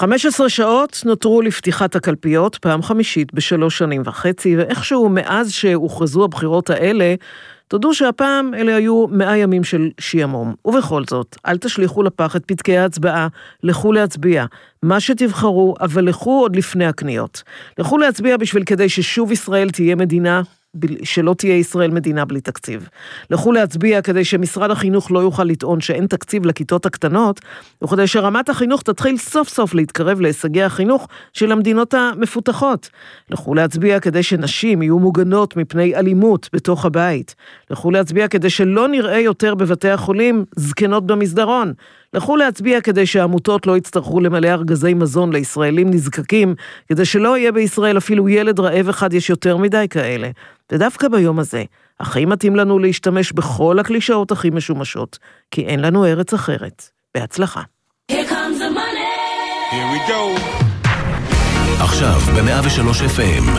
15 שעות נותרו לפתיחת הקלפיות, פעם חמישית ב3.5 שנים, ואיכשהו מאז שהוכרזו הבחירות האלה, תודו שהפעם אלה היו 100 ימים של שימום. ובכל זאת, אל תשליחו לפח את פתקי ההצבעה, לכו להצביע. מה שתבחרו, אבל לכו עוד לפני הקניות. לכו להצביע כדי ששוב ישראל תהיה מדינה, שלא תהיה ישראל מדינה בלי תקציב. לכו להצביע כדי שמשרד החינוך לא יוכל לטעון שאין תקציב לכיתות הקטנות, וכדי שרמת החינוך תתחיל סוף סוף להתקרב להישגי החינוך של המדינות המפותחות. לכו להצביע כדי שנשים יהיו מוגנות מפני אלימות בתוך הבית. לכו להצביע כדי שלא נראה יותר בבתי החולים זקנות במסדרון. לכו להצביע כדי שהעמותות לא יצטרכו למלא ארגזי מזון לישראלים נזקקים, כדי שלא יהיה בישראל אפילו ילד רעב אחד, יש יותר מדי כאלה. ודווקא ביום הזה, הכי מתאים לנו להשתמש בכל הקלישאות הכי משומשות, כי אין לנו ארץ אחרת. בהצלחה. Here comes the money. Here we go. עכשיו ב-103 FM.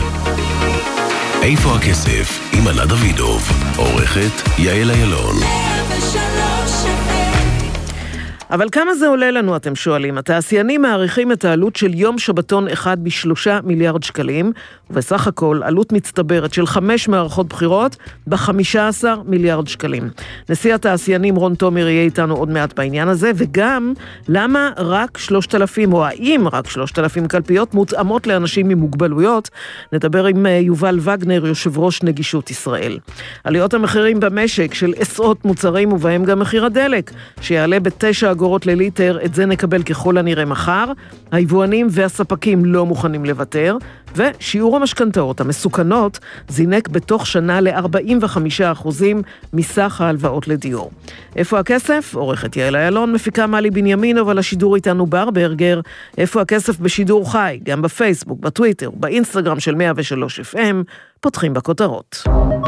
איפה הכסף? עם ענת דוידוב. עורכת יעל אילון. 103 FM. אבל כמה זה עולה לנו, אתם שואלים? התעשיינים מעריכים את העלות של יום שבתון אחד ב3 מיליארד שקלים, ובסך הכל עלות מצטברת של 5 מערכות בחירות ב15 מיליארד שקלים. נשיא התעשיינים רון תומר יהיה איתנו עוד מעט בעניין הזה, וגם למה רק 3,000, או האם רק 3,000 קלפיות מותאמות לאנשים עם מוגבלויות, נדבר עם יובל וגנר, יושב ראש נגישות ישראל. עליות המחירים במשק של עשרות מוצרים, ובהם גם מחיר הדלק, שיעלה ב9 אגורות לליטר, את זה נקבל ככל הנראה מחר. היבואנים והספקים לא מוכנים לוותר, ושיעור המשכנתאות המסוכנות זינק בתוך שנה ל-45% מסך ההלוואות לדיור. איפה הכסף? עורכת יעל אילון, מפיקה מלי בנימין, אבל השידור איתנו בר ברגר. איפה הכסף בשידור חי? גם בפייסבוק, בטוויטר, באינסטגרם של 103 FM. פותחים בכותרות.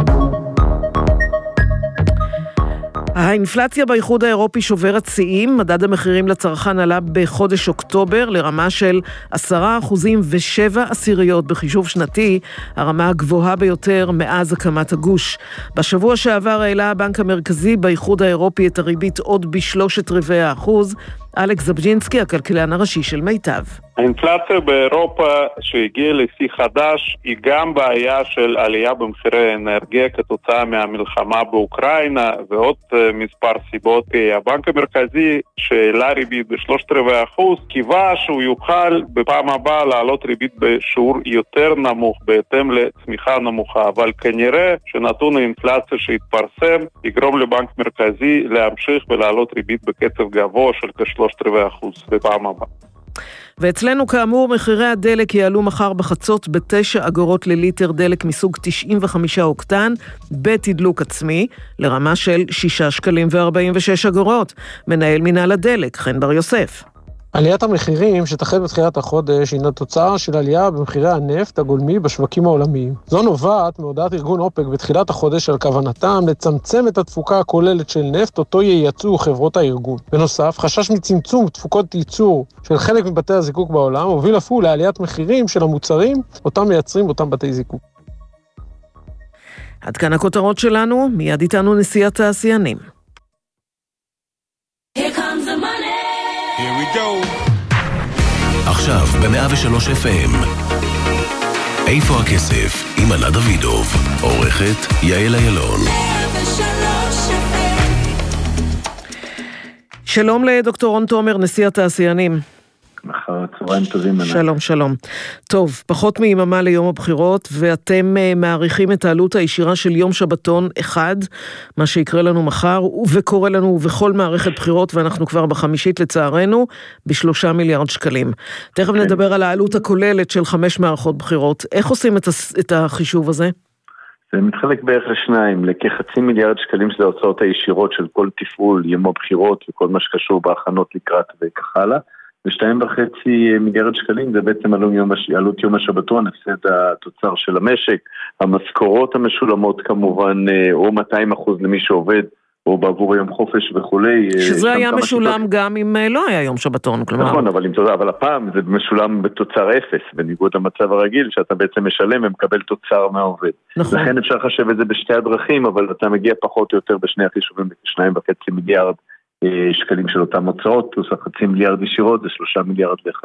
האינפלציה באיחוד האירופי שוברת שיאים, מדד המחירים לצרכן עלה בחודש אוקטובר לרמה של 10.7% בחישוב שנתי, הרמה הגבוהה ביותר מאז הקמת הגוש. בשבוע שעבר העלה הבנק המרכזי באיחוד האירופי את הריבית עוד ב0.75%. אלכס זבג'ינסקי, הכלכלן הראשי של מיטב. האינפלציה באירופה שהגיעה לשיא חדש היא גם בעיה של עלייה במחירי האנרגיה כתוצאה מהמלחמה באוקראינה ועוד מספר סיבות. הבנק המרכזי שהעלה ריבית ב0.75% קיווה שהוא יוכל בפעם הבאה לעלות ריבית בשיעור יותר נמוך בהתאם לצמיחה נמוכה, אבל כנראה שנתון האינפלציה שהתפרסם יגרום לבנק מרכזי להמשיך ולעלות ריבית בקצב גבוה של כ0.75% בפעם הבאה. ואצלנו כאמור מחירי הדלק יעלו מחר בחצות ב9 אגורות לליטר דלק מסוג 95 אוקטן בתדלוק עצמי לרמה של 6.46 שקלים. מנהל מנהל הדלק חן בר יוסף. עליית המחירים שתחל בתחילת החודש הינה תוצאה של עלייה במחירי הנפט הגולמי בשווקים העולמיים. זו נובעת מהודעת ארגון אופק בתחילת החודש על כוונתם לצמצם את התפוקה הכוללת של נפט אותו ייצאו חברות הארגון. בנוסף, חשש מצמצום תפוקות ייצור של חלק מבתי הזיקוק בעולם הוביל אף הוא לעליית מחירים של המוצרים אותם מייצרים אותם בתי זיקוק. עד כאן הכותרות שלנו, מיד איתנו נשיא התעשיינים. Here we go. עכשיו ב-103 FM. איפה הכסף? עם ענת דוידוב. עורכת יעל אילון. 103 FM. שלום לדוקטור רון תומר, נשיא התעשיינים. אחר צהריים טובים. שלום, שלום. טוב, פחות מיממה ליום הבחירות, ואתם מעריכים את העלות הישירה של יום שבתון אחד, מה שיקרה לנו מחר, וקורה לנו בכל מערכת בחירות, ואנחנו כבר בחמישית לצערנו, ב3 מיליארד שקלים. תכף נדבר על העלות הכוללת של 5 מערכות בחירות. איך עושים את החישוב הזה? זה מתחלק בערך לשניים, לכ0.5 מיליארד שקלים של ההוצאות הישירות של כל תפעול, יום הבחירות וכל מה שקשור בהכנות לקראת וכך הלאה. ו2.5 מיליארד שקלים זה בעצם עלות יום השבתון, הפסד התוצר של המשק, המשכורות המשולמות כמובן, או 200% למי שעובד, או בעבור יום חופש וכולי. שזה היה משולם גם אם לא היה יום שבתון, כלומר. נכון, אבל הפעם זה משולם בתוצר 0, בניגוד למצב הרגיל, שאתה בעצם משלם ומקבל תוצר מהעובד. נכון. לכן אפשר לחשב את זה בשתי הדרכים, אבל אתה מגיע פחות או יותר בשני החישובים, ב2.5 מיליארד שקלים של אותם הוצאות, פלוס 0.5 מיליארד ישירות, זה 3 מיליארד ואחד,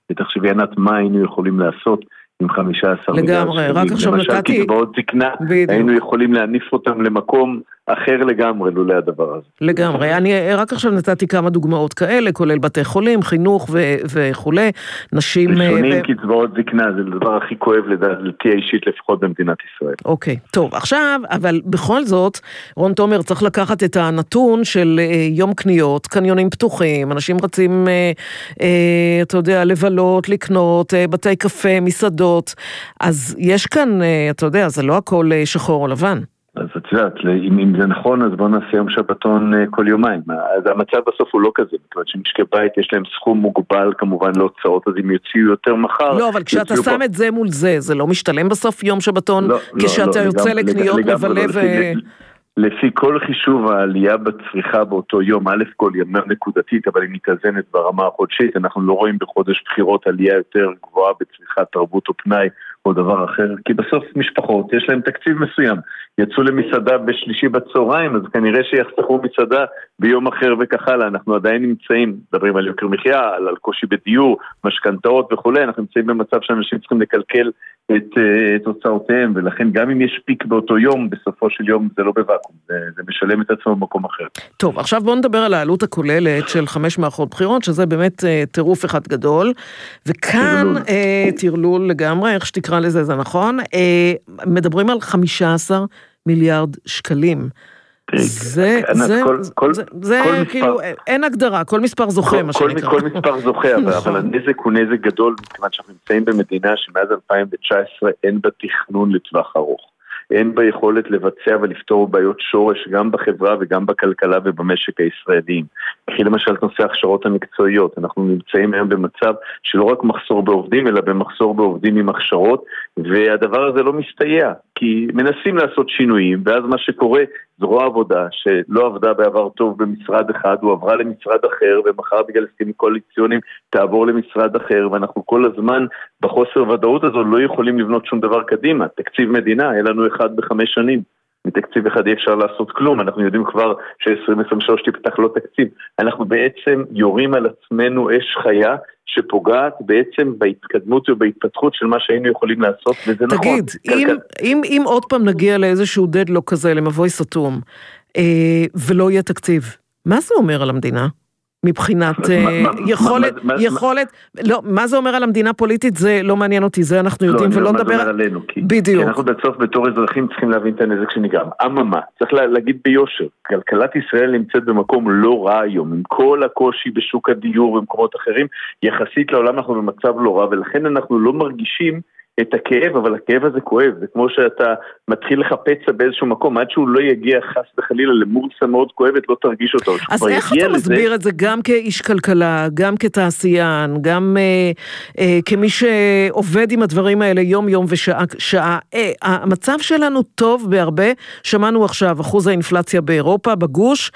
ותחשבי ענת מה היינו יכולים לעשות עם 15 מיליארד שקלים. לגמרי, רק עכשיו למשל קצבאות זקנה, היינו יכולים להניף אותם למקום אחר לגמרי, לולא הדבר הזה. לגמרי, אני רק עכשיו נתתי כמה דוגמאות כאלה, כולל בתי חולים, חינוך וכו', נשים... ראשונים קצבאות זקנה, זה הדבר הכי כואב לדעתי האישית לפחות במדינת ישראל. אוקיי, טוב, עכשיו, אבל בכל זאת, רון תומר צריך לקחת את הנתון של יום קניות, קניונים פתוחים, אנשים רצים, אתה יודע, לבלות, לקנות, בתי קפה, מסעדות, אז יש כאן, אתה יודע, זה לא הכל שחור או לבן. אז את יודעת, אם זה נכון, אז בואו נעשה יום שבתון כל יומיים. אז המצב בסוף הוא לא כזה, מכיוון שמשקי בית יש להם סכום מוגבל, כמובן להוצאות, אז אם יוציאו יותר מחר... לא, אבל כשאתה שם את זה מול זה לא משתלם בסוף יום שבתון, כשאתה יוצא לקניות מבלה ו... לפי כל חישוב העלייה בצריכה באותו יום, א' כל ימה נקודתית, אבל היא מתאזנת ברמה החודשית, אנחנו לא רואים בחודש בחירות עלייה יותר גבוהה בצריכת תרבות או פנאי או דבר אחר, כי בסוף משפחות יש להם תקציב מסוים, יצאו למסעדה בשלישי בצהריים, אז כנראה שיחסכו מסעדה ביום אחר וכך הלאה, אנחנו עדיין נמצאים, מדברים על יוקר מחיה, על קושי בדיור, משכנתאות וכו', אנחנו נמצאים במצב שאנשים צריכים לקלקל את הוצאותיהם, ולכן גם אם יש פיק באותו יום, בסופו של יום זה לא בוואקום, זה משלם את עצמו במקום אחר. טוב, עכשיו בואו נדבר על העלות הכוללת של 5 מערכות בחירות, שזה באמת טירוף אחד גדול, וכאן תרלול לגמרי, איך שתקרא לזה, זה נכון, מדברים על 15 מיליארד שקלים. זה כאילו, אין הגדרה, כל מספר זוכה, מה שנקרא. כל מספר זוכה, אבל הנזק הוא נזק גדול, מכיוון שאנחנו נמצאים במדינה שמאז 2019 אין בה תכנון לטווח ארוך. אין בה יכולת לבצע ולפתור בעיות שורש גם בחברה וגם בכלכלה ובמשק הישראליים. כי למשל נושא ההכשרות המקצועיות, אנחנו נמצאים היום במצב שלא רק מחסור בעובדים, אלא במחסור בעובדים עם הכשרות, והדבר הזה לא מסתייע, כי מנסים לעשות שינויים, ואז מה שקורה, זרוע עבודה שלא עבדה בעבר טוב במשרד אחד, הוא עברה למשרד אחר, ומחר בגלל הסכמים קואליציוניים תעבור למשרד אחר, ואנחנו כל הזמן בחוסר ודאות הזו לא יכולים לבנות שום דבר קדימה. תקציב מדינה, היה לנו 1 ב5 שנים. מתקציב אחד אי אפשר לעשות כלום, אנחנו יודעים כבר ש-2023 תפתח לא תקציב. אנחנו בעצם יורים על עצמנו אש חיה, שפוגעת בעצם בהתקדמות ובהתפתחות של מה שהיינו יכולים לעשות, וזה נכון. תגיד, אם עוד פעם נגיע לאיזשהו דדלוק כזה, למבוי סתום, ולא יהיה תקציב, מה זה אומר על המדינה? מבחינת יכולת, לא, מה זה אומר על המדינה פוליטית, זה לא מעניין אותי, זה אנחנו יודעים, ולא נדבר עלינו, בדיוק. כי אנחנו בסוף בתור אזרחים צריכים להבין את הנזק שנגרם. אממה, צריך להגיד ביושר, כלכלת ישראל נמצאת במקום לא רע היום, עם כל הקושי בשוק הדיור ומקומות אחרים, יחסית לעולם אנחנו במצב לא רע, ולכן אנחנו לא מרגישים את הכאב, אבל הכאב הזה כואב, זה כמו שאתה מתחיל לחפץ באיזשהו מקום, עד שהוא לא יגיע חס וחלילה למורסה מאוד כואבת, לא תרגיש אותו. אז איך אתה מסביר את זה גם כאיש כלכלה, גם כתעשיין, גם כמי שעובד עם הדברים האלה יום יום ושעה, המצב שלנו טוב בהרבה, שמענו עכשיו, אחוז האינפלציה באירופה, בגוש,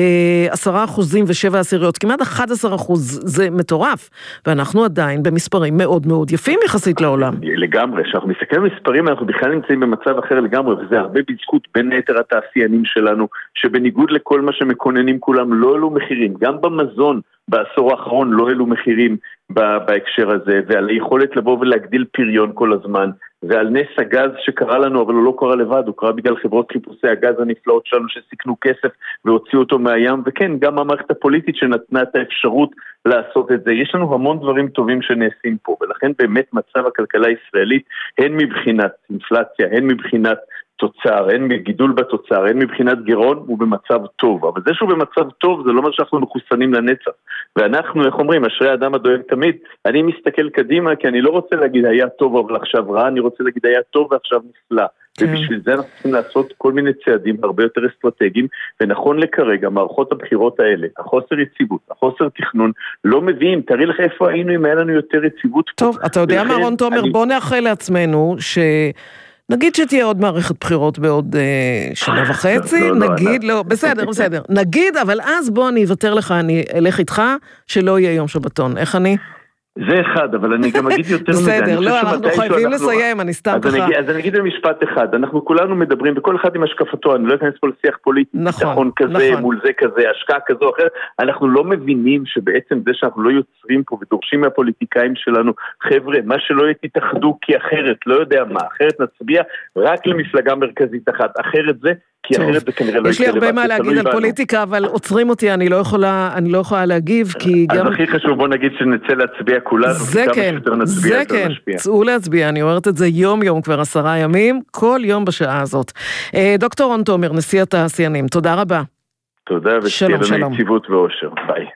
10.7%, כמעט 11%, זה מטורף, ואנחנו עדיין במספרים מאוד מאוד יפים יחסית לעולם. לגמרי, כשאנחנו מסתכלים על מספרים, אנחנו בכלל נמצאים במצב אחר לגמרי, וזה הרבה בזכות בין היתר התעשיינים שלנו, שבניגוד לכל מה שמקוננים כולם, לא העלו מחירים, גם במזון בעשור האחרון לא העלו מחירים בהקשר הזה, ועל היכולת לבוא ולהגדיל פריון כל הזמן, ועל נס הגז שקרה לנו, אבל הוא לא קרה לבד, הוא קרה בגלל חברות חיפושי הגז הנפלאות שלנו שסיכנו כסף והוציאו אותו מהים, וכן, גם המערכת הפוליטית שנתנה את האפשרות לעשות את זה. יש לנו המון דברים טובים שנעשים פה, ולכן באמת מצב הכלכלה הישראלית, הן מבחינת אינפלציה, הן מבחינת תוצר, הן מגידול בתוצר, הן מבחינת גירעון, הוא במצב טוב. אבל זה שהוא במצב טוב, זה לא אומר שאנחנו מחוסנים לנצח. ואנחנו, איך אומרים, אשרי האדם הדואג תמיד, אני מסתכל קדימה, כי אני לא רוצה להגיד היה טוב, אבל עכשיו רע, אני רוצה להגיד היה טוב ועכשיו נפלא. ובשביל זה אנחנו צריכים לעשות כל מיני צעדים הרבה יותר אסטרטגיים, ונכון לכרגע, מערכות הבחירות האלה, החוסר יציבות, החוסר תכנון, לא מביאים, תראי לך איפה היינו אם היה לנו יותר יציבות. טוב, אתה יודע מה רון תומר, בוא נאחל לעצמנו נגיד שתהיה עוד מערכת בחירות בעוד שנה וחצי, נגיד, לא, בסדר, נגיד, אבל אז בוא אני אוותר לך, אני אלך איתך, שלא יהיה יום שבתון, איך אני? זה אחד, אבל אני גם אגיד יותר מזה. בסדר, לא, אנחנו חייבים לסיים, אני סתם ככה. אז אני אגיד במשפט אחד, אנחנו כולנו מדברים, וכל אחד עם השקפתו, אני לא אכנס פה לשיח פוליטי, ביטחון כזה, מול זה כזה, השקעה כזו או אחרת, אנחנו לא מבינים שבעצם זה שאנחנו לא יוצרים פה ודורשים מהפוליטיקאים שלנו, חבר'ה, מה שלא תתאחדו כי אחרת, לא יודע מה, אחרת נצביע רק למפלגה מרכזית אחת, אחרת זה, כי אחרת זה כנראה לא יש לי הרבה מה להגיד על פוליטיקה, אבל עוצרים אותי, אני לא יכולה להגיב, כי גם... אז הכי חשוב, בוא נגיד שנצא להצביע כולנו, זה כן, צאו להצביע, אני אומרת את זה יום כבר 10 ימים, כל יום בשעה הזאת. דוקטור רון תומר, נשיא התעשיינים, תודה רבה. תודה, ושתהיה לנו יציבות ואושר, ביי.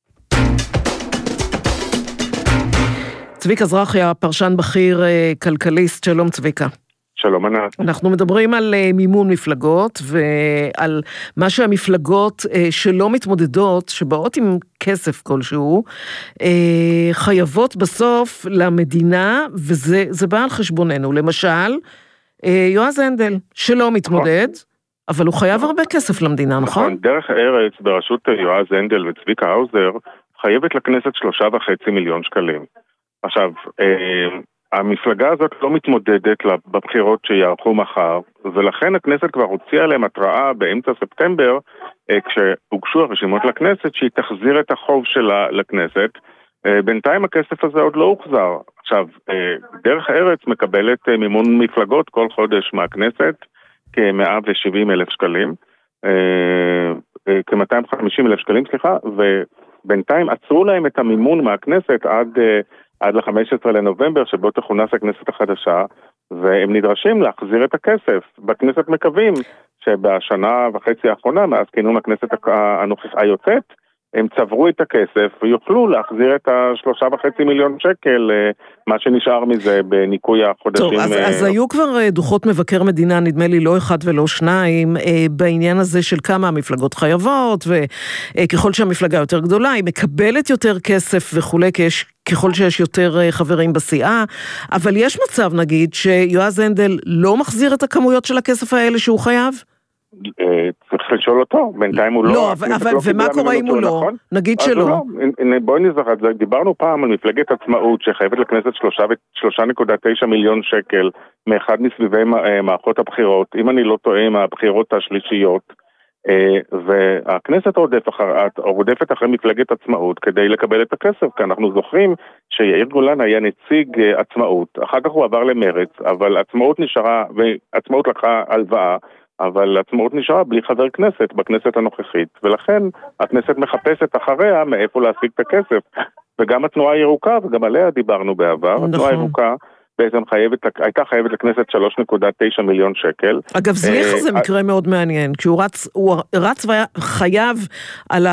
צביקה זרחיה, פרשן בכיר כלכליסט, שלום צביקה. שלום ענת. אנחנו מדברים על מימון מפלגות ועל מה שהמפלגות שלא מתמודדות, שבאות עם כסף כלשהו, חייבות בסוף למדינה, וזה בא על חשבוננו. למשל, יועז הנדל, שלא מתמודד, אבל הוא חייב הרבה כסף למדינה, נכון? דרך ארץ בראשות יועז הנדל וצביקה האוזר, חייבת לכנסת 3.5 מיליון שקלים. עכשיו, המפלגה הזאת לא מתמודדת בבחירות שיערכו מחר, ולכן הכנסת כבר הוציאה להם התראה באמצע ספטמבר, כשהוגשו הרשימות לכנסת, שהיא תחזיר את החוב שלה לכנסת. בינתיים הכסף הזה עוד לא הוחזר. עכשיו, דרך ארץ מקבלת מימון מפלגות כל חודש מהכנסת, כ-170,000 שקלים, כ-250,000 שקלים, סליחה, ובינתיים עצרו להם את המימון מהכנסת עד ל-15 לנובמבר, שבו תכונס הכנסת החדשה, והם נדרשים להחזיר את הכסף. בכנסת מקווים שבשנה וחצי האחרונה, מאז כינון הכנסת היוצאת, הם צברו את הכסף ויוכלו להחזיר את 3.5 מיליון שקל, מה שנשאר מזה בניקוי החודשים. טוב, אז היו כבר דוחות מבקר מדינה, נדמה לי לא אחד ולא שניים, בעניין הזה של כמה המפלגות חייבות, וככל שהמפלגה יותר גדולה, היא מקבלת יותר כסף וכולי, ככל שיש יותר חברים בסיעה, אבל יש מצב, נגיד, שיועז הנדל לא מחזיר את הכמויות של הכסף האלה שהוא חייב? צריך לשאול אותו, בינתיים הוא לא... לא, אבל ומה קורה אם הוא לא? נגיד שלא. בואי נזכר, דיברנו פעם על מפלגת עצמאות שחייבת לכנסת 3.9 מיליון שקל מאחד מסביבי מערכות הבחירות, אם אני לא טועה עם הבחירות השלישיות, והכנסת רודפת אחרי מפלגת עצמאות כדי לקבל את הכסף, כי אנחנו זוכרים שיאיר גולן היה נציג עצמאות, אחר כך הוא עבר למרץ, אבל עצמאות נשארה, ועצמאות לקחה הלוואה, אבל עצמאות נשארה בלי חבר כנסת בכנסת הנוכחית, ולכן הכנסת מחפשת אחריה מאיפה להשיג את הכסף. וגם התנועה הירוקה, וגם עליה דיברנו בעבר, התנועה הירוקה בעצם הייתה חייבת לכנסת 3.9 מיליון שקל. אגב, זליכה זה מקרה מאוד מעניין, כשהוא רץ והיה חייב על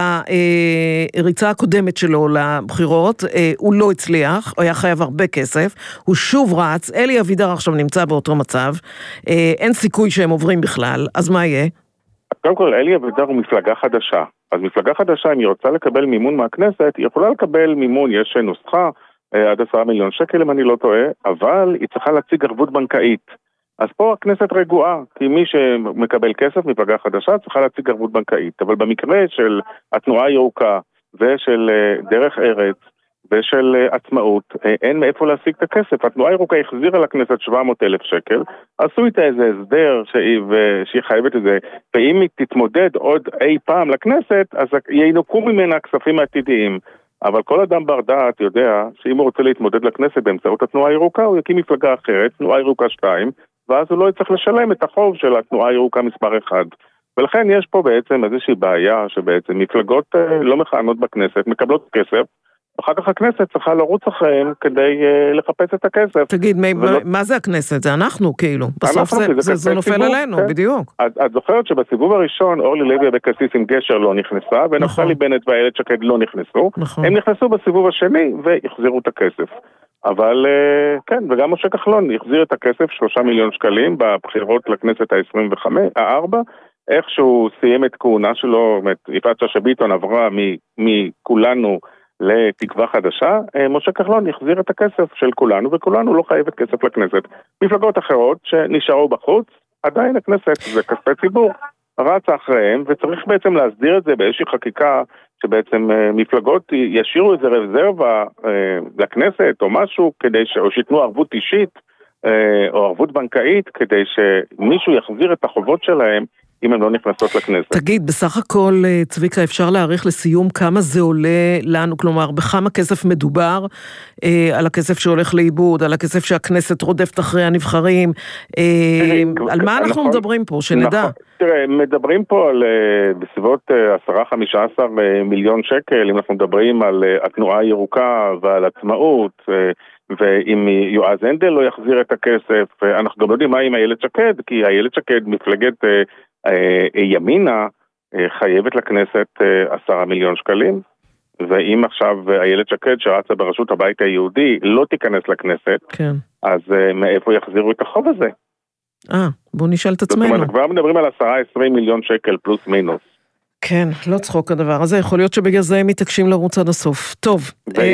הריצה הקודמת שלו לבחירות, הוא לא הצליח, הוא היה חייב הרבה כסף, הוא שוב רץ, אלי אבידר עכשיו נמצא באותו מצב, אין סיכוי שהם עוברים בכלל, אז מה יהיה? קודם כל, אלי אבידר הוא מפלגה חדשה, אז מפלגה חדשה, אם היא רוצה לקבל מימון מהכנסת, היא יכולה לקבל מימון, יש נוסחה, עד 10 מיליון שקל אם אני לא טועה, אבל היא צריכה להציג ערבות בנקאית. אז פה הכנסת רגועה, כי מי שמקבל כסף מפלגה חדשה צריכה להציג ערבות בנקאית. אבל במקרה של התנועה הירוקה ושל דרך ארץ ושל עצמאות, אין מאיפה להשיג את הכסף. התנועה הירוקה החזירה לכנסת 700,000 שקל, עשו איתה איזה הסדר שהיא חייבת את זה, ואם היא תתמודד עוד אי פעם לכנסת, אז ינוקו ממנה כספים העתידיים. אבל כל אדם בר דעת יודע שאם הוא רוצה להתמודד לכנסת באמצעות התנועה הירוקה, הוא יקים מפלגה אחרת, תנועה ירוקה 2, ואז הוא לא יצטרך לשלם את החוב של התנועה הירוקה מספר 1. ולכן יש פה בעצם איזושהי בעיה שבעצם מפלגות לא מכהנות בכנסת, מקבלות כסף, ואחר כך הכנסת צריכה לרוץ אחריהם כדי לחפש את הכסף. תגיד, מה זה הכנסת? זה אנחנו כאילו. בסוף זה נופל עלינו, בדיוק. את זוכרת שבסיבוב הראשון אורלי לוי אבקסיס עם גשר לא נכנסה, ונפתלי בנט ואיילת שקד לא נכנסו. הם נכנסו בסיבוב השני והחזירו את הכסף. אבל כן, וגם משה כחלון החזיר את הכסף 3 מיליון שקלים בבחירות לכנסת ה-24, איך שהוא סיים את כהונה שלו, יפעת שאשא ביטון עברה מכולנו לתקווה חדשה, משה כחלון יחזיר את הכסף של כולנו, וכולנו לא חייבת כסף לכנסת. מפלגות אחרות שנשארו בחוץ, עדיין הכנסת זה כספי ציבור, רצה אחריהם, וצריך בעצם להסדיר את זה באיזושהי חקיקה, שבעצם מפלגות ישירו איזה רזרבה לכנסת או משהו, או שיתנו ערבות אישית או ערבות בנקאית, כדי שמישהו יחזיר את החובות שלהם אם הן לא נכנסות לכנסת. תגיד, בסך הכל, צביקה, אפשר להעריך לסיום כמה זה עולה לנו, כלומר, בכמה כסף מדובר, על הכסף שהולך לאיבוד, על הכסף שהכנסת רודפת אחרי הנבחרים, על מה אנחנו מדברים פה, שנדע? תראה, מדברים פה על בסביבות 10-15 מיליון שקל, אם אנחנו מדברים על התנועה הירוקה ועל עצמאות, ואם יועז הנדל לא יחזיר את הכסף, אנחנו גם לא יודעים מה עם איילת שקד, כי איילת שקד מפלגת ימינה חייבת לכנסת 10 מיליון שקלים, ואם עכשיו איילת שקד שרצה בראשות הבית היהודי לא תיכנס לכנסת, כן. אז מאיפה יחזירו את החוב הזה? בוא נשאל את עצמנו. זאת אומרת, כבר מדברים על 10-20 מיליון שקל פלוס מינוס. כן, לא צחוק הדבר הזה, יכול להיות שבגלל זה הם מתעקשים לרוץ עד הסוף. טוב.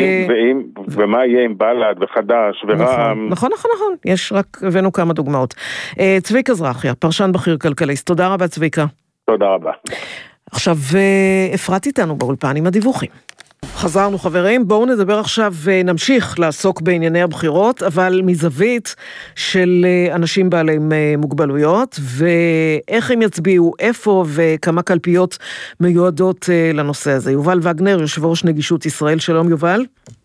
ומה יהיה עם בל"ד וחד"ש ורע"מ? נכון, יש רק הבאנו כמה דוגמאות. צביקה זרחיה, פרשן בכיר כלכליסט, תודה רבה צביקה. תודה רבה. עכשיו, אפרת איתנו באולפן עם הדיווחים. חזרנו חברים, בואו נדבר עכשיו ונמשיך לעסוק בענייני הבחירות, אבל מזווית של אנשים בעלי מוגבלויות, ואיך הם יצביעו, איפה וכמה קלפיות מיועדות לנושא הזה. יובל וגנר, יושב ראש נגישות ישראל, שלום יובל.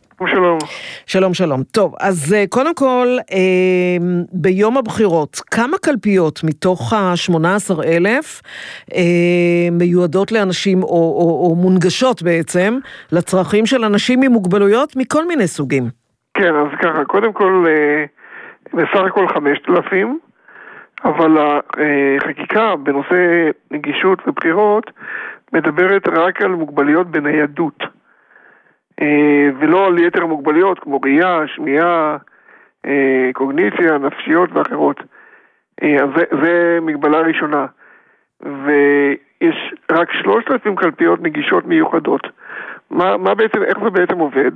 שלום. שלום. טוב, אז קודם כל, ביום הבחירות, כמה קלפיות מתוך ה-18,000 מיועדות לאנשים, או מונגשות בעצם, לצרכים של אנשים עם מוגבלויות מכל מיני סוגים? כן, אז ככה, קודם כל, בסך הכל 5,000, אבל החקיקה בנושא נגישות ובחירות מדברת רק על מוגבלויות בניידות. ולא על יתר המוגבלויות כמו ראייה, שמיעה, קוגניציה, נפשיות ואחרות. אז זה מגבלה ראשונה. ויש רק 3,000 קלפיות נגישות מיוחדות. איך זה בעצם עובד?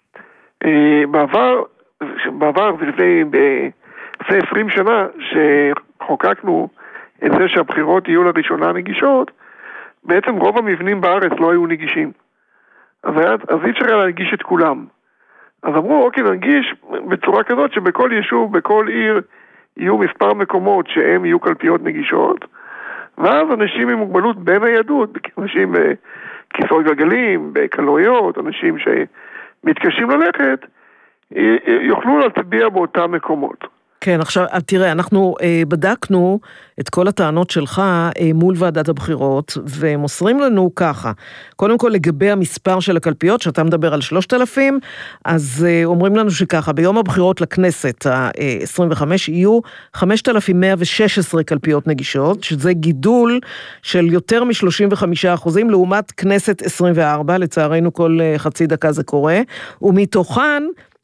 בעבר ולפני 20 שנה שחוקקנו את זה שהבחירות יהיו לראשונה נגישות, בעצם רוב המבנים בארץ לא היו נגישים. אז אי אפשר היה להנגיש את כולם. אז אמרו, אוקיי, ננגיש בצורה כזאת שבכל יישוב, בכל עיר, יהיו מספר מקומות שהם יהיו קלפיות נגישות, ואז אנשים עם מוגבלות בניידות, אנשים בכיסאות גלגלים, בקלוריות, אנשים שמתקשים ללכת, יוכלו להצביע באותם מקומות. כן, עכשיו, תראה, אנחנו בדקנו את כל הטענות שלך מול ועדת הבחירות, ומוסרים לנו ככה, קודם כל לגבי המספר של הקלפיות, שאתה מדבר על 3,000, אז אומרים לנו שככה, ביום הבחירות לכנסת ה-25 יהיו 5,116 קלפיות נגישות, שזה גידול של יותר מ-35%, לעומת כנסת 24, לצערנו כל חצי דקה זה קורה, ומתוכן,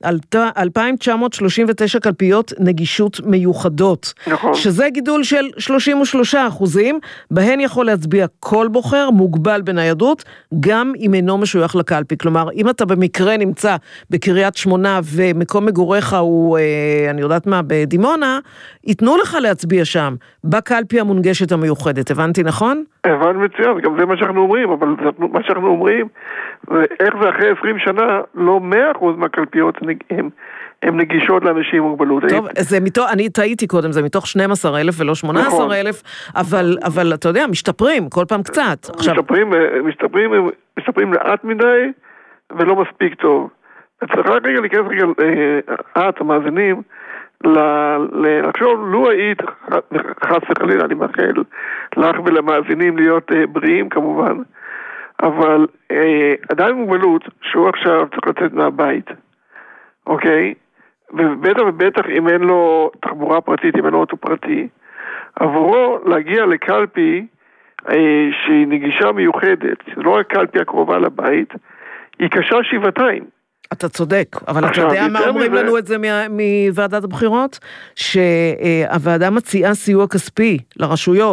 2,939 קלפיות נגישות מיוחדות, נכון. שזה גידול של 33%, בהן יכול להצביע כל בוחר, מוגבל בניידות, גם אם אינו משוייך לקלפי. כלומר, אם אתה במקרה נמצא בקריית שמונה, ומקום מגוריך הוא, אני יודעת מה, בדימונה, ייתנו לך להצביע שם, בקלפי המונגשת המיוחדת. הבנתי, נכון? הבנתי מצוין, גם זה מה שאנחנו אומרים, אבל מה שאנחנו אומרים, איך זה אחרי 20 שנה, לא 100% מהקלפיות הם נגישות לאנשים עם מוגבלות. טוב, אני טעיתי קודם, זה מתוך 12,000 ולא 18,000, אבל אתה יודע, משתפרים, כל פעם קצת. משתפרים לאט מדי, ולא מספיק טוב. צריך רק רגע להיכנס רגע, המאזינים, לחשוב, לו היית, חס וחלילה, אני מאחל לך ולמאזינים להיות בריאים כמובן, אבל אדם עם מוגבלות, שהוא עכשיו צריך לצאת מהבית, אוקיי? ובטח אם אין לו תחבורה פרטית, אם אין לו אוטו פרטי, עבורו להגיע לקלפי שהיא נגישה מיוחדת, לא רק קלפי הקרובה לבית, היא קשה שבעתיים. אתה צודק, אבל אתה יודע מה אומרים לנו את זה מוועדת הבחירות? שהוועדה מציעה סיוע כספי לרשויות,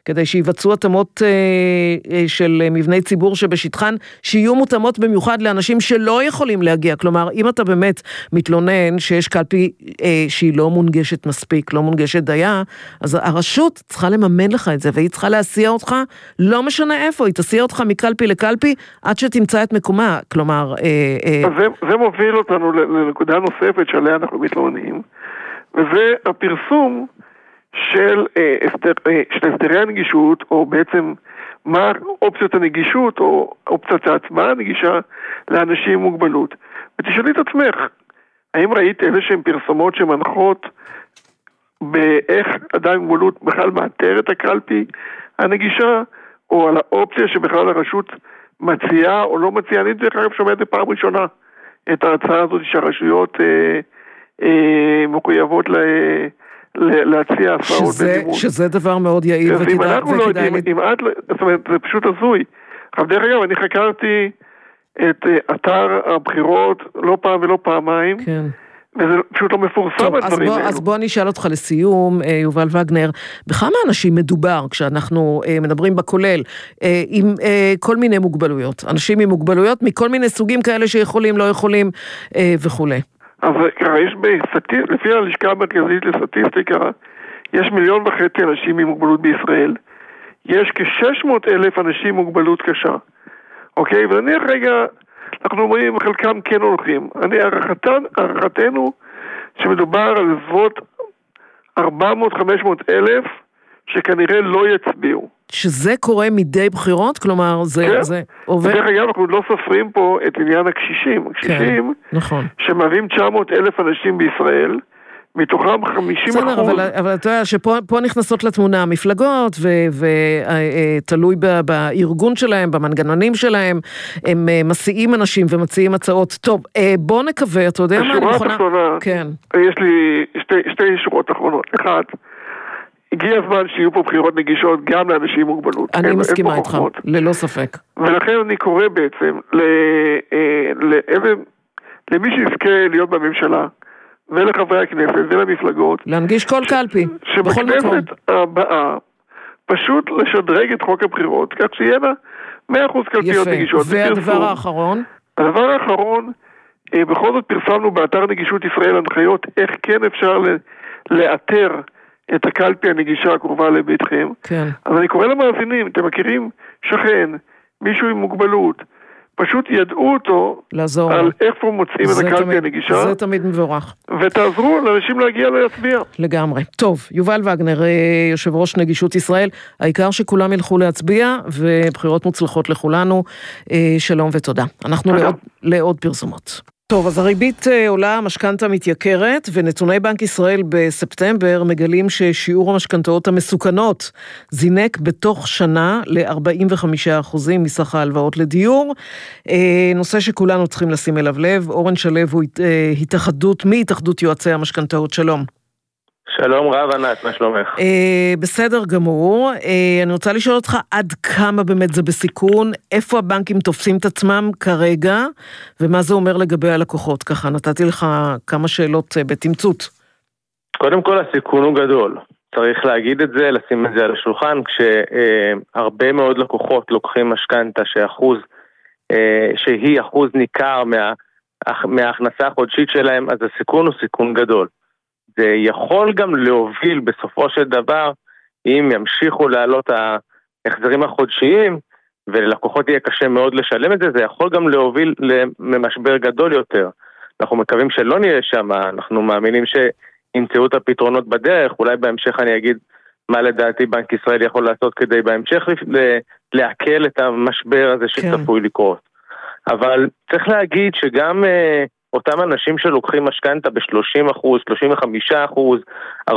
כדי שיבצעו התאמות של מבני ציבור שבשטחן, שיהיו מותאמות במיוחד לאנשים שלא יכולים להגיע. כלומר, אם אתה באמת מתלונן שיש קלפי שהיא לא מונגשת מספיק, לא מונגשת דייה, אז הרשות צריכה לממן לך את זה, והיא צריכה להסיע אותך, לא משנה איפה, היא תסיע אותך מקלפי לקלפי, עד שתמצא את מקומה. כלומר... זה מוביל אותנו לנקודה נוספת שעליה אנחנו מתלוננים, וזה הפרסום של הסדרי הנגישות, או בעצם מה אופציות הנגישות, או אופציית ההצבעה הנגישה לאנשים עם מוגבלות. ותשאלי את עצמך, האם ראית איזה שהן פרסומות שמנחות באיך אדם עם מוגבלות בכלל מאתר את הקלפי הנגישה, או על האופציה שבכלל הרשות מציעה או לא מציעה? אני דרך אגב שומעת בפעם ראשונה את ההצעה הזאת שהרשויות מחויבות להציע הסעות בדימות. שזה דבר מאוד יעיל וכדאי. אם אנחנו לא יודעים, זאת אומרת, זה פשוט הזוי. אבל דרך אגב, אני חקרתי את אתר הבחירות לא פעם ולא פעמיים, כן. וזה פשוט לא מפורסם הדברים האלו. אז בוא נשאל אותך לסיום, יובל וגנר, בכמה אנשים מדובר כשאנחנו מדברים בכולל, עם כל מיני מוגבלויות, אנשים עם מוגבלויות מכל מיני סוגים כאלה שיכולים, לא יכולים וכו'. אז יש לפי הלשכה המרכזית לסטטיסטיקה, יש 1.5 מיליון אנשים עם מוגבלות בישראל, יש כ-600,000 אנשים עם מוגבלות קשה, אוקיי? ונניח רגע, אנחנו אומרים, חלקם כן הולכים. הערכתנו שמדובר על זאת 400-500 אלף שכנראה לא יצביעו. שזה קורה מדי בחירות? כלומר, זה עובר? דרך אגב, אנחנו לא סופרים פה את עניין הקשישים. הקשישים, נכון. שמהווים 900,000 אנשים בישראל, מתוכם 50%. בסדר, אבל אתה יודע שפה נכנסות לתמונה המפלגות, ותלוי בארגון שלהם, במנגנונים שלהם, הם מסיעים אנשים ומציעים הצעות. טוב, בוא נקווה, אתה יודע מה? בשורה התחתונה, כן. יש לי שתי שורות אחרונות. אחד, הגיע הזמן שיהיו פה בחירות נגישות גם לאנשים עם מוגבלות. אני מסכימה איתך, ללא ספק. ולכן אני קורא בעצם למי שיזכה להיות בממשלה, ולחברי הכנסת ולמפלגות, להנגיש כל קלפי, בכל מקום. שבכנסת הבאה פשוט לשדרג את חוק הבחירות, כך שיהיה לה 100% קלפיות נגישות. והדבר האחרון? הדבר האחרון, בכל זאת פרסמנו באתר נגישות ישראל הנחיות איך כן אפשר לאתר את הקלפי הנגישה הקרובה לביתכם. כן. אז אני קורא למאזינים, אתם מכירים שכן, מישהו עם מוגבלות, פשוט ידעו אותו לעזור על איפה מוצאים את הקלפי הנגישה. זה תמיד מבורך. ותעזרו לאנשים להגיע להצביע. לגמרי. טוב, יובל וגנר, יושב ראש נגישות ישראל, העיקר שכולם ילכו להצביע, ובחירות מוצלחות לכולנו. שלום ותודה. אנחנו לעוד פרסומות. טוב, אז הריבית עולה, המשכנתה מתייקרת, ונתוני בנק ישראל בספטמבר מגלים ששיעור המשכנתאות המסוכנות זינק בתוך שנה ל-45% מסך ההלוואות לדיור. נושא שכולנו צריכים לשים אליו לב. אורן שלו הוא מהתאחדות יועצי המשכנתאות. שלום. שלום רב ענת, מה שלומך? בסדר גמור. אני רוצה לשאול אותך עד כמה באמת זה בסיכון, איפה הבנקים תופסים את עצמם כרגע, ומה זה אומר לגבי הלקוחות? ככה נתתי לך כמה שאלות בתמצות. קודם כל הסיכון הוא גדול, צריך להגיד את זה, לשים את זה על השולחן, כשהרבה מאוד לקוחות לוקחים משכנתה שהיא אחוז ניכר מההכנסה החודשית שלהם, אז הסיכון הוא סיכון גדול. זה יכול גם להוביל בסופו של דבר, אם ימשיכו לעלות ההחזרים החודשיים, וללקוחות יהיה קשה מאוד לשלם את זה, זה יכול גם להוביל למשבר גדול יותר. אנחנו מקווים שלא נהיה שם, אנחנו מאמינים שימצאו את הפתרונות בדרך, אולי בהמשך אני אגיד מה לדעתי בנק ישראל יכול לעשות כדי בהמשך להקל את המשבר הזה שצפוי לקרות. אבל צריך להגיד שגם אותם אנשים שלוקחים משכנתה ב-30%, 35%, 40%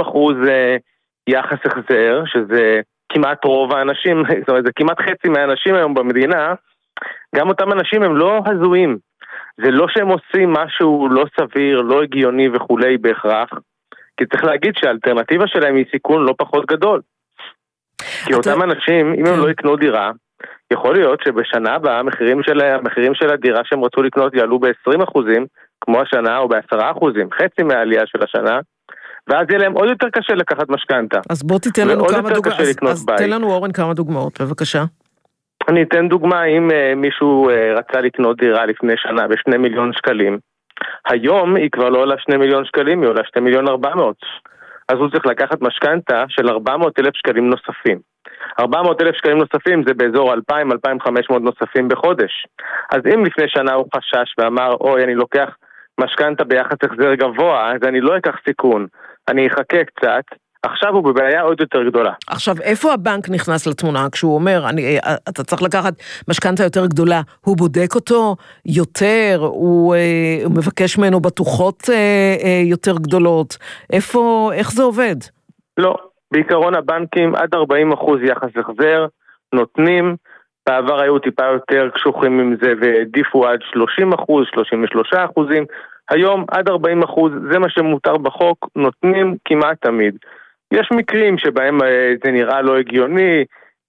יחס החזר, שזה כמעט רוב האנשים, זאת אומרת, זה כמעט חצי מהאנשים היום במדינה, גם אותם אנשים הם לא הזויים. זה לא שהם עושים משהו לא סביר, לא הגיוני וכולי בהכרח, כי צריך להגיד שהאלטרנטיבה שלהם היא סיכון לא פחות גדול. כי אותם אנשים, אם הם לא יקנו דירה, יכול להיות שבשנה הבאה המחירים של הדירה שהם רצו לקנות יעלו ב-20%, כמו השנה, או ב-10%, חצי מהעלייה של השנה, ואז יהיה להם עוד יותר קשה לקחת משכנתה. אז בוא תיתן לנו כמה דוגמאות. אז תן לנו אורן כמה דוגמאות, בבקשה. אני אתן דוגמה, אם מישהו רצה לקנות דירה לפני שנה ב2 מיליון שקלים, היום היא כבר לא עולה 2 מיליון שקלים, היא עולה 2 מיליון 400. אז הוא צריך לקחת משכנתה של 400,000 שקלים נוספים. 400,000 שקלים נוספים זה באזור 2,000-2,500 נוספים בחודש. אז אם לפני שנה הוא חשש ואמר, אוי, אני לוקח משכנתה ביחס החזר גבוה, אז אני לא אקח סיכון, אני אחכה קצת, עכשיו הוא בבעיה עוד יותר גדולה. עכשיו, איפה הבנק נכנס לתמונה? כשהוא אומר, אתה צריך לקחת משכנתה יותר גדולה, הוא בודק אותו יותר, הוא מבקש ממנו בטוחות יותר גדולות. איך זה עובד? לא, בעיקרון הבנקים עד 40% יחס החזר, נותנים, בעבר היו טיפה יותר קשוחים עם זה והעדיפו עד 30%, 33%, היום עד 40%, זה מה שמותר בחוק, נותנים כמעט תמיד. יש מקרים שבהם זה נראה לא הגיוני,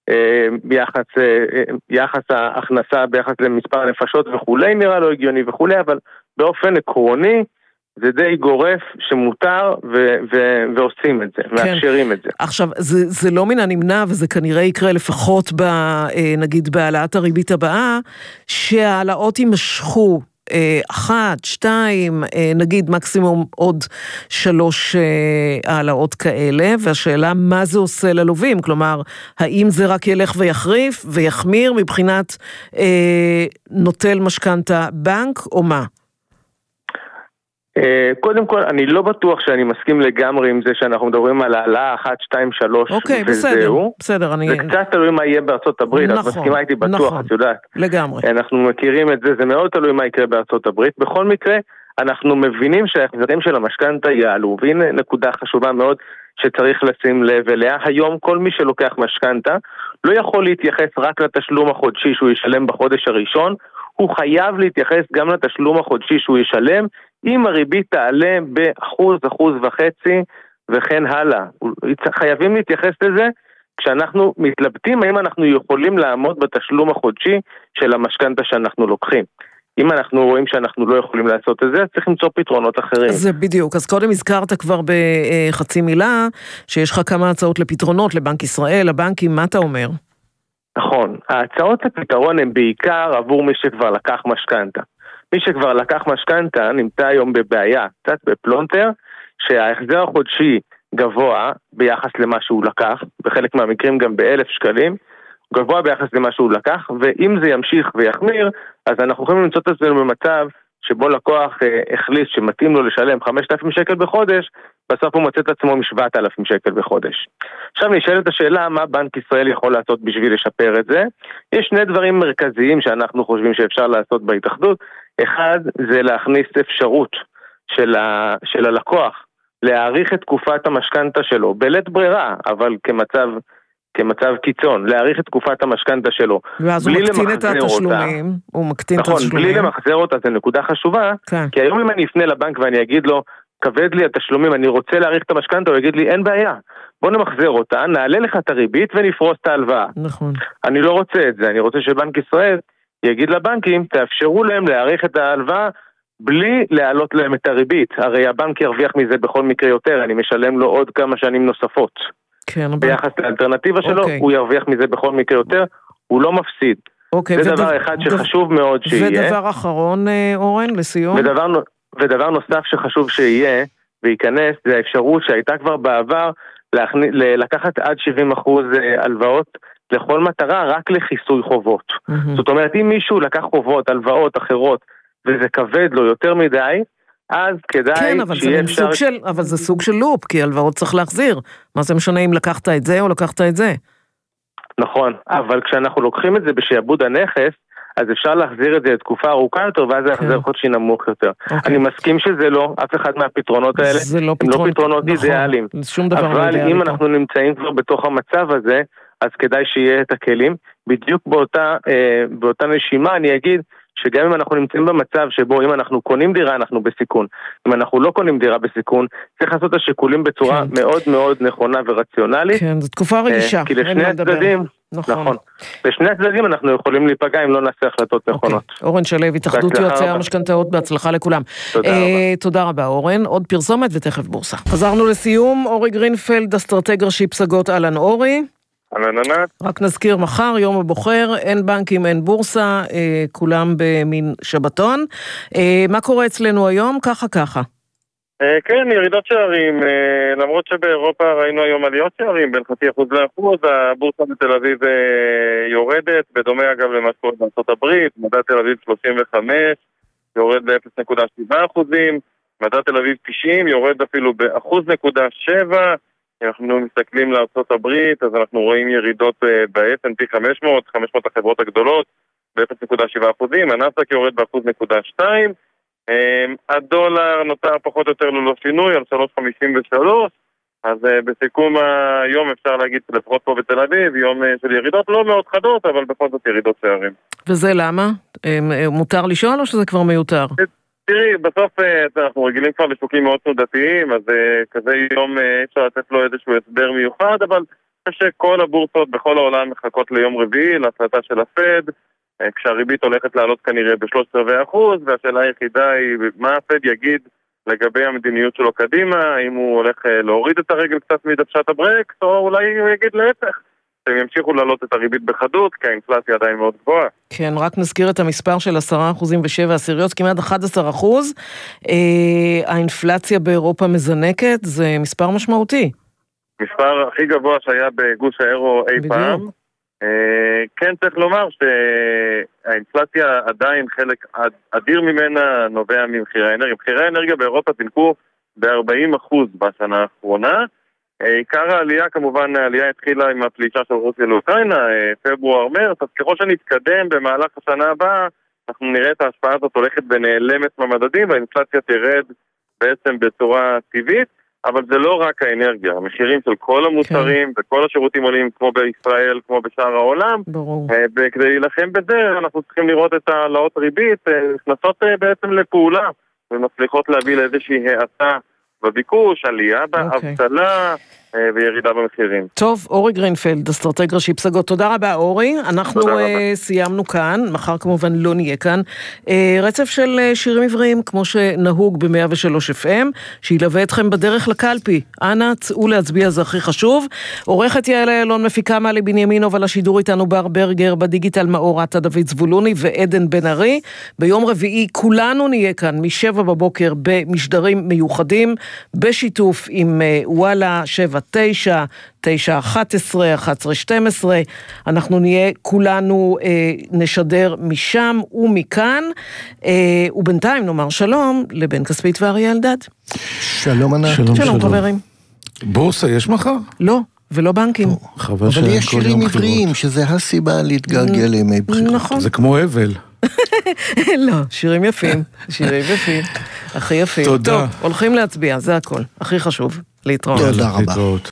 יחס ההכנסה ביחס למספר הנפשות וכולי נראה לא הגיוני וכולי, אבל באופן עקרוני זה די גורף שמותר ועושים את זה, מאפשרים את זה. עכשיו, זה לא מן הנמנע, וזה כנראה יקרה לפחות נגיד בהעלאת הריבית הבאה, שהעלאות יימשכו 1, 2, נגיד מקסימום עוד 3 העלאות כאלה, והשאלה מה זה עושה ללווים, כלומר, האם זה רק ילך ויחריף ויחמיר מבחינת נוטל משכנתה בנק או מה? קודם כל, אני לא בטוח שאני מסכים לגמרי עם זה שאנחנו מדברים על העלאה 1, 2, 3 אוקיי, וזהו. בסדר. זה קצת תלוי מה יהיה בארצות הברית, את מסכימה איתי בטוח, את יודעת. לגמרי. אנחנו מכירים את זה, זה מאוד תלוי מה יקרה בארצות הברית. בכל מקרה, אנחנו מבינים שההחזרים של המשכנתה יעלו, והנה נקודה חשובה מאוד שצריך לשים לב אליה. היום כל מי שלוקח משכנתה לא יכול להתייחס רק לתשלום החודשי שהוא ישלם בחודש הראשון, הוא חייב להתייחס גם לתשלום החודשי שהוא ישלם, אם הריבית תעלה ב1%, 1.5% וכן הלאה. חייבים להתייחס לזה כשאנחנו מתלבטים האם אנחנו יכולים לעמוד בתשלום החודשי של המשכנתה שאנחנו לוקחים. אם אנחנו רואים שאנחנו לא יכולים לעשות את זה, צריך למצוא פתרונות אחרים. זה בדיוק. אז קודם הזכרת כבר בחצי מילה, שיש לך כמה הצעות לפתרונות לבנק ישראל, לבנקים, מה אתה אומר? נכון. ההצעות לפתרון הן בעיקר עבור מי שכבר לקח משכנתה. מי שכבר לקח משכנתה נמצא היום בבעיה, קצת בפלונטר, שההחזר החודשי גבוה ביחס למה שהוא לקח, בחלק מהמקרים גם ב1,000 שקלים, גבוה ביחס למה שהוא לקח, ואם זה ימשיך ויחמיר, אז אנחנו יכולים למצוא את עצמנו במצב שבו לקוח החליט שמתאים לו לשלם 5,000 שקל בחודש, בסוף הוא מוצא את עצמו מ7,000 שקל בחודש. עכשיו נשאלת השאלה מה בנק ישראל יכול לעשות בשביל לשפר את זה. יש 2 דברים מרכזיים שאנחנו חושבים שאפשר לעשות בהתאחדות. אחד זה להכניס אפשרות של הלקוח להאריך את תקופת המשכנתה שלו, בלית ברירה, אבל כמצב קיצון, להאריך את תקופת המשכנתה שלו. ואז הוא מקטין את התשלומים. נכון, בלי למחזר אותה, זה נקודה חשובה, כי היום אם אני אפנה לבנק ואני אגיד לו, כבד לי התשלומים, אני רוצה להאריך את המשכנתה, הוא יגיד לי, אין בעיה, בוא נמחזר אותה, נעלה לך את הריבית ונפרוס את ההלוואה. נכון. אני לא רוצה את זה, אני רוצה שבנק ישראל יגיד לבנקים, תאפשרו להם להאריך את ההלוואה, בלי להעלות להם את הריבית. הרי הבנק ירוויח מזה בכל מקרה יותר, אני משלם לו עוד כמה שנים נוספות. כן, ביחס לאלטרנטיבה שלו, הוא ירוויח מזה בכל מקרה יותר, הוא לא מפסיד. זה דבר אחד שחשוב מאוד שיהיה. ודבר אחרון, אורן, לסיום. ודבר נוסף שחשוב שיהיה, וייכנס, זה האפשרות שהייתה כבר בעבר, לקחת עד 70% הלוואות לכל מטרה, רק לכיסוי חובות. זאת אומרת, אם מישהו לקח חובות, הלוואות אחרות, וזה כבד לו יותר מדי, אז כדאי שיהיה אפשר... אבל זה סוג של לופ, כי הלוואות צריך להחזיר. מה זה משנה אם לקחת את זה או לקחת את זה? נכון, אבל כשאנחנו לוקחים את זה בשעבוד הנכס, אז אפשר להחזיר את זה לתקופה ארוכה יותר, ואז זה יחזר חודשי נמוך יותר. אני מסכים שזה לא, אף אחד מהפתרונות האלה, הם לא פתרונות אידיאליים. אבל אם אנחנו נמצאים כבר בתוך המצב הזה, אז כדאי שיהיה את הכלים. בדיוק באותה נשימה אני אגיד, שגם אם אנחנו נמצאים במצב שבו אם אנחנו קונים דירה אנחנו בסיכון, אם אנחנו לא קונים דירה בסיכון, צריך לעשות את השיקולים בצורה מאוד מאוד נכונה ורציונלית. כן, זו תקופה רגישה. כי לשני הצדדים, נכון. בשני הצדדים אנחנו יכולים להיפגע אם לא נעשה החלטות נכונות. אורן שלו, התאחדות יועצי המשכנתאות, בהצלחה לכולם. תודה רבה אורן, עוד פרסומת ותכף בורסה. חזרנו לסיום, אורי גרינפלד, אסטרטג ראשי פסגות, אהלן אורי. רק נזכיר מחר, יום הבוחר, אין בנקים, אין בורסה, כולם במין שבתון. מה קורה אצלנו היום? ככה. כן, ירידות שערים, למרות שבאירופה ראינו היום עליות שערים בין 0.5% ל1%, הבורסה בתל אביב יורדת, בדומה אגב למה שקורה בארצות הברית, מדד תל אביב 35, יורד ב-0.7%, מדד תל אביב 90, יורד אפילו ב1.7%, אנחנו מסתכלים לארצות הברית, אז אנחנו רואים ירידות ב-S&P 500 החברות הגדולות, ב-0.7%, הנאסד"ק יורד ב1.2%, הדולר נותר פחות או יותר ללא שינוי על 3.53, אז בסיכום היום אפשר להגיד לפחות פה בתל אביב, יום של ירידות לא מאוד חדות, אבל בכל זאת ירידות שערים. וזה למה? מותר לשאול או שזה כבר מיותר? תראי, בסוף אנחנו רגילים כבר לשווקים מאוד תנודתיים, אז כזה יום אפשר לתת לו איזשהו הסבר מיוחד, אבל אני חושב שכל הבורסות בכל העולם מחכות ליום רביעי, להחלטה של הפד, כשהריבית הולכת לעלות כנראה ב3.25%, והשאלה היחידה היא מה הפד יגיד לגבי המדיניות שלו קדימה, האם הוא הולך להוריד את הרגל קצת מדוושת הברקס, או אולי הוא יגיד להפך, שהם ימשיכו לעלות את הריבית בחדות, כי האינפלציה עדיין מאוד גבוהה. כן, רק נזכיר את המספר של 10% ו7 כמעט 11%. האינפלציה באירופה מזנקת, זה מספר משמעותי. מספר הכי גבוה שהיה בגוש האירו אי פעם. כן, צריך לומר שהאינפלציה עדיין חלק אדיר ממנה נובע ממחירי האנרגיה. מחירי האנרגיה באירופה תנקו ב-40% בשנה האחרונה. עיקר העלייה, כמובן, העלייה התחילה עם הפלישה של רוסיה לאוקראינה, פברואר-מרץ, אז ככל שנתקדם במהלך השנה הבאה, אנחנו נראה את ההשפעה הזאת הולכת ונעלמת במדדים, והאינפלציה תרד בעצם בצורה טבעית, אבל זה לא רק האנרגיה, המחירים של כל המוצרים וכל השירותים עולים כמו בישראל, כמו בשאר העולם. ברור. וכדי להילחם בזה, אנחנו צריכים לראות את העלאות ריבית, נכנסות בעצם לפעולה, ומצליחות להביא לאיזושהי האטה בביקוש, עלייה באבטלה וירידה במחירים. טוב, אורי גרינפלד, אסטרטג ראשי פסגות, תודה רבה אורי, אנחנו סיימנו כאן, מחר כמובן לא נהיה כאן, רצף של שירים עבריים כמו שנהוג ב-103 FM, שילווה אתכם בדרך לקלפי, אנא צאו להצביע, זה הכי חשוב. עורכת יעל איילון, מפיקה מעלי בנימינוב, על השידור איתנו בר ברגר, בדיגיטל מאור עטה דוד זבולוני ועדן בן ארי. ביום רביעי כולנו נהיה כאן מ7 בבוקר במשדרים מיוחדים, בשיתוף עם וואלה 7-9, 9-11, 11-12, אנחנו נהיה כולנו נשדר משם ומכאן, ובינתיים נאמר שלום לבן כספית ואריה אלדד. שלום ענת. שלום חברים. בורסה יש מחר? לא, ולא בנקים. אבל יש שירים עבריים, שזה הסיבה להתגלגל לימי בחירות. נכון. זה כמו אבל. לא, שירים יפים, הכי יפים. תודה. טוב, הולכים להצביע, זה הכל, הכי חשוב. להתראות. תודה רבה.